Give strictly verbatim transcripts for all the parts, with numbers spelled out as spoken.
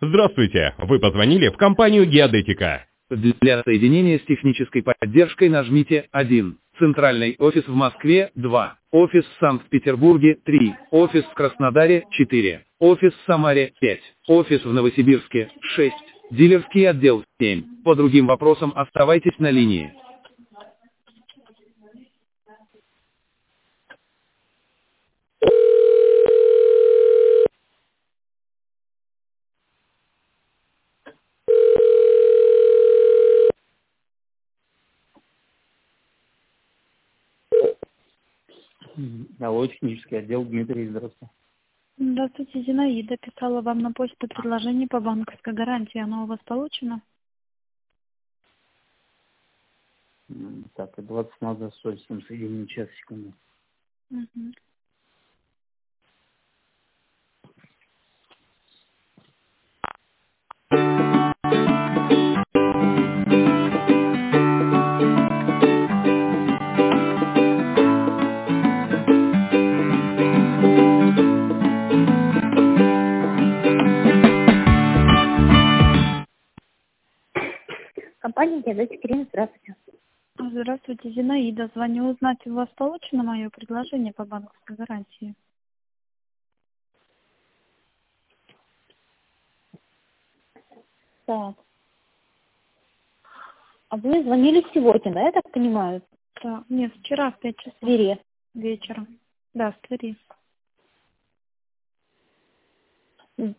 Здравствуйте, вы позвонили в компанию «Геодетика». Для соединения с технической поддержкой нажмите один. Центральный офис в Москве два. Офис в Санкт-Петербурге три. Офис в Краснодаре четыре. Офис в Самаре пять. Офис в Новосибирске шесть. Дилерский отдел семь. По другим вопросам оставайтесь на линии. Алло, технический отдел, Дмитрий, здравствуйте. Здравствуйте, Зинаида. Писала вам на почту предложение по банковской гарантии. Оно у вас получено? М, Так, двадцать надо сорок семь, соединение, час, секунду. Мгм. Компания «Геодетика», Ирина, здравствуйте. Здравствуйте, Зинаида. Звоню узнать, у вас получено мое предложение по банковской гарантии? Так. А вы звонили сегодня, да, я так понимаю? Да. Нет, вчера в пять часов В Твери. вечера. Да, в Твери. М.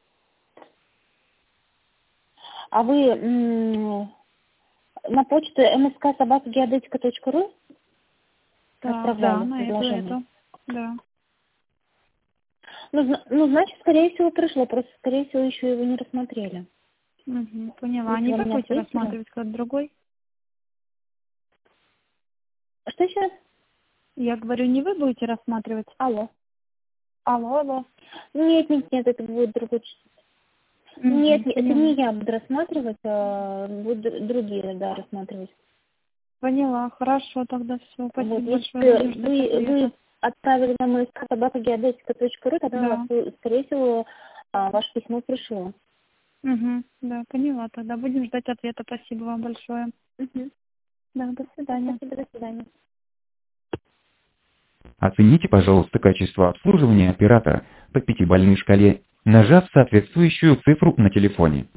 А вы м, на почту эм эс ка собака геодетика точка ру Да, да, отправляли на эту, предложение? эту. Да. Ну, зна- ну, значит, скорее всего, пришло. Просто, скорее всего, еще его не рассмотрели. Угу, поняла. А Если не вы вы меня будете слышите? рассматривать кто-то другой? Что сейчас? Я говорю, не вы будете рассматривать? Алло. Алло, алло. Нет, нет, нет, это будет другой. ч- Угу, Нет, нет, это не поняла. я буду рассматривать, а будут др- другие, да, рассматривать. Поняла. Хорошо, тогда все. Спасибо Вот, большое. Будем если ждать вы, ответа. вы отправили на эм эс ка собака геодетика точка ру, тогда у Да. вас, скорее всего, а, ваше письмо пришло. Угу, да, поняла. Тогда будем ждать ответа. Спасибо вам большое. Мгм. Да, до свидания. Спасибо, до свидания. Оцените, пожалуйста, качество обслуживания оператора по пятибалльной шкале, нажав соответствующую цифру на телефоне.